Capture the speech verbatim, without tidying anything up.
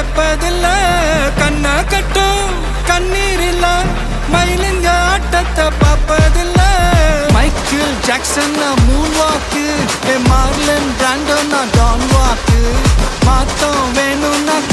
கேட்பதில்ல கண்ணா கட்டும் கண்ணீர் இல்ல மயிலுங்க ஆட்டத்தை பார்ப்பதில்ல Michael Jackson moon walk Marlon Brando நான் டான் வாக்கு மாத்தம் வேணும்னா